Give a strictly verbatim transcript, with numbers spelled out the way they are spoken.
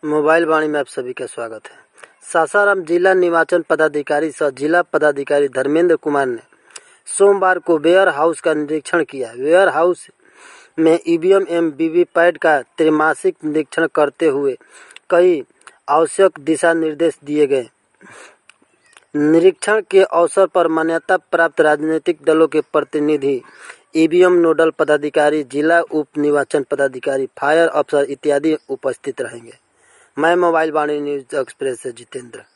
Mobile वाणी में आप सभी का स्वागत है। सासाराम जिला निर्वाचन पदाधिकारी सह जिला पदाधिकारी धर्मेंद्र कुमार ने सोमवार को वेयर हाउस का निरीक्षण किया। वेयर हाउस में ईवीएम एवं वीवीपैट का त्रैमासिक निरीक्षण करते हुए कई आवश्यक दिशा निर्देश दिए गए। निरीक्षण के अवसर पर मान्यता प्राप्त राजनीतिक दलों के प्रतिनिधि, ईवीएम नोडल पदाधिकारी, जिला उप निर्वाचन पदाधिकारी, फायर अफसर इत्यादि उपस्थित रहेंगे। मैं मोबाइल वाणी न्यूज एक्सप्रेस से जितेंद्र।